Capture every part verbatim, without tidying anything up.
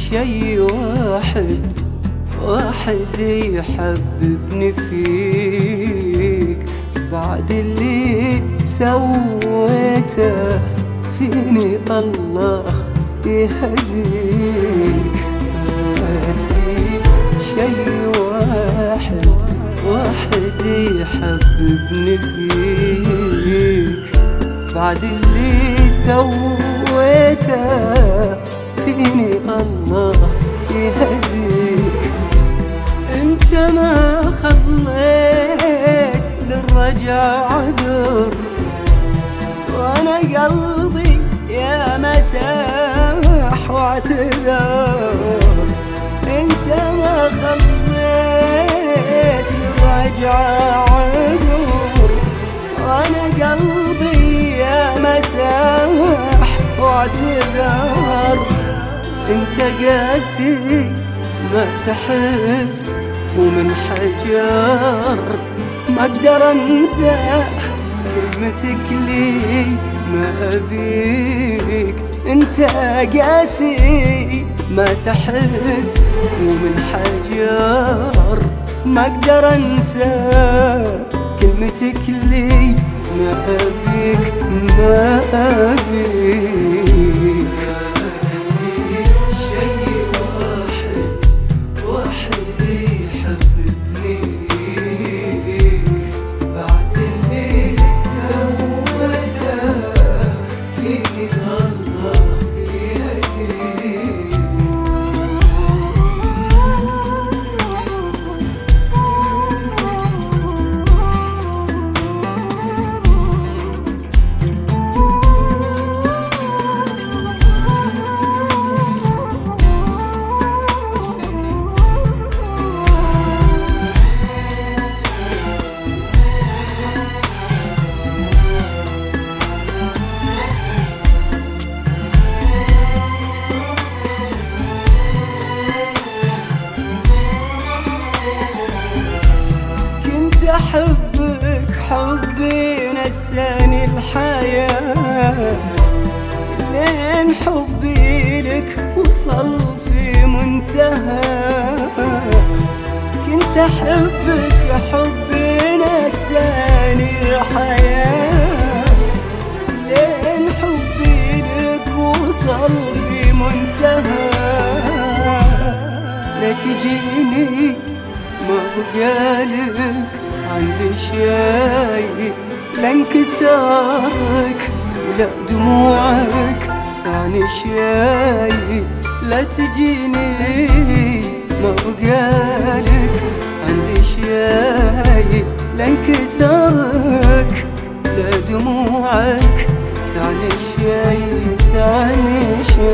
شي واحد واحد يحببني فيك، بعد اللي سويته فيني الله يهديك. أتري شي واحد واحد يحببني فيك، بعد اللي سويته فيني الله يهديك. انت ما خليت للرجع عذر، وانا قلبي يا مسامح واعتذر. انت ما خليت للرجع عذر، وانا قلبي يا مسامح واعتذر. انت قاسي ما تحس ومن حجر، ما اقدر انسى كلمتك لي ما ابيك. انت قاسي ما تحس ومن حجر، ما اقدر انسى كلمتك لي ما ابيك ما ابيك. أحبك حبي نساني الحياة، لين حبي لك وصل في منتهى. كنت أحبك حبي نساني الحياة، لين حبي لك وصل في منتهى. لا تجيني ما بقالك عندي شي، لا انكسارك ولا دموعك تعني شي. لا تجيني ما بقالك عندي شي، لا انكسارك لا دموعك تعني شي تعني شي.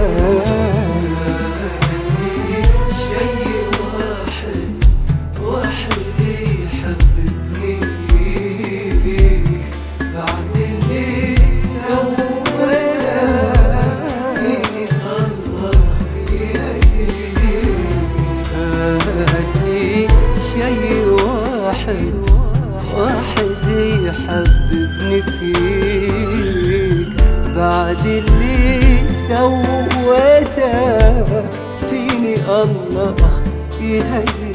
واحد يحببني فيك، بعد اللي سويته فيني الله يهديك.